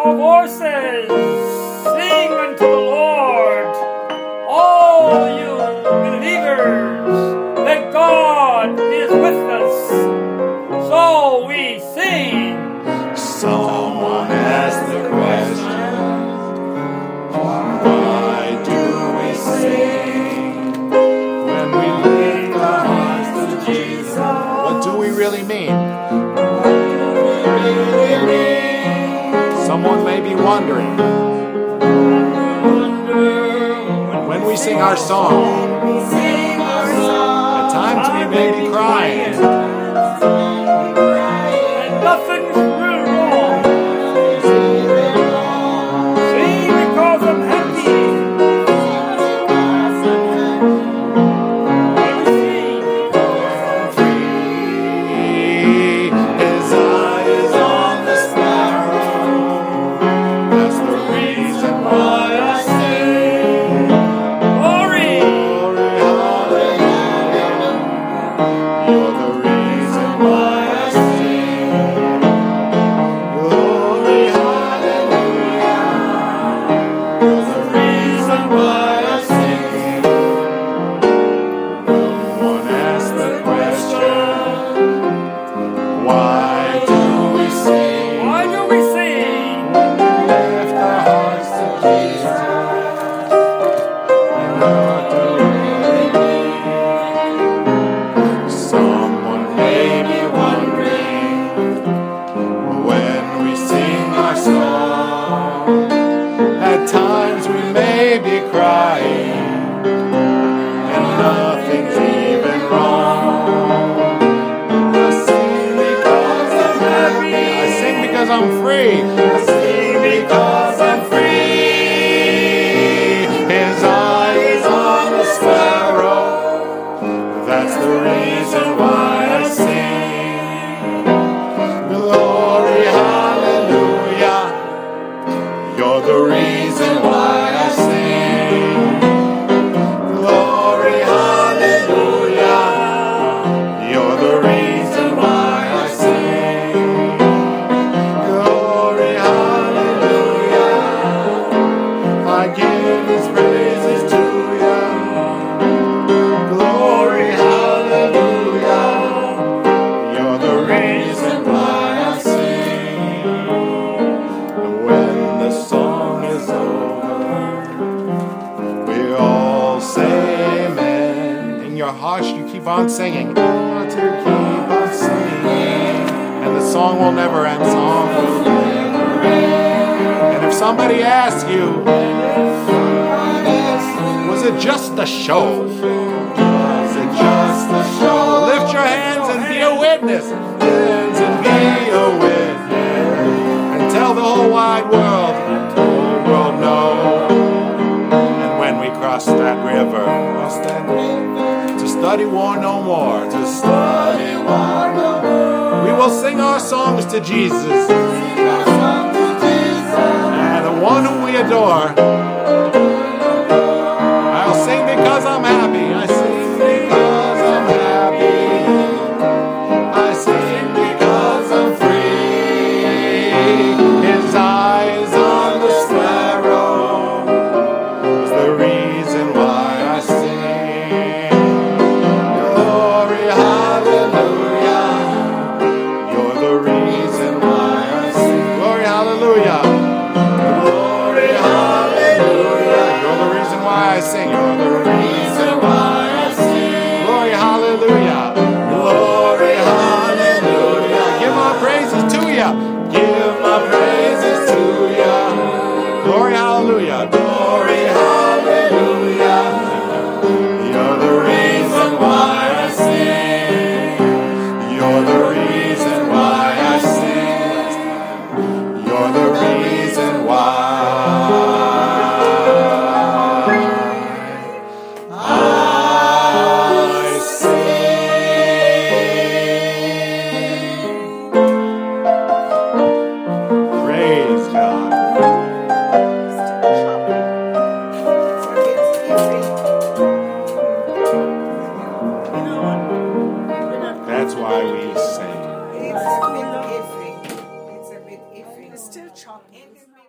our voices, sing unto the Lord, all you believers, that God is with us. So we sing. Someone asked the question, why do we sing when we lift our hearts to Jesus? What do we really mean? Someone may be wondering. When we sing our song, at times we may be crying. And nothing's real wrong. Sing because I'm happy. When we sing, His eye is on the sparrow. That's the reason why I sing. glory. Glory, hallelujah. You're the reason why I sing. Glory, hallelujah. You're the reason why I sing. One asked the question, why do we sing? Why do we sing? Lift our hearts to Jesus. And what do we need? Someone may be wondering when we sing our song. At times we may be crying, and nothing's even wrong. I sing because I'm happy. I sing because I'm free. I sing because I'm free. His eye is on the sparrow. That's the reason why I sing. Glory, hallelujah. You're the reason why I sing. Glory, hallelujah. You're the reason why I sing. Glory, hallelujah. I give His praises to you. Glory, hallelujah. You're the reason why I sing. And when the song is over, we all say amen. In your hearts, you keep on singing. To keep on singing. And the song will never end. Song will never end. And if somebody asks you, was it just a show? Was it just a show? Lift your hands and be a witness. Hands and be a witness. And tell the whole wide world. The whole world know. And when we cross that river, to study war no more. To study war no more. We will sing our songs to Jesus. And the one whom we adore. I'll sing because I'm happy. I sing because I'm happy. I sing because I'm free. His eyes on the sparrow was the reason why I sing. Glory, hallelujah. You're the reason why I sing. Glory, hallelujah. Glory, hallelujah. You're the reason why I sing. You're the reason why I sing. Glory, hallelujah. Glory, hallelujah. Give my praises to you. Give my praises to you. Glory, hallelujah. Glory, hallelujah. You're the reason why I sing. You're the reason why I sing. You're the reason why I sing. Praise God. That's why we sing. It's a bit iffy. It's a bit iffy. Still chop And then we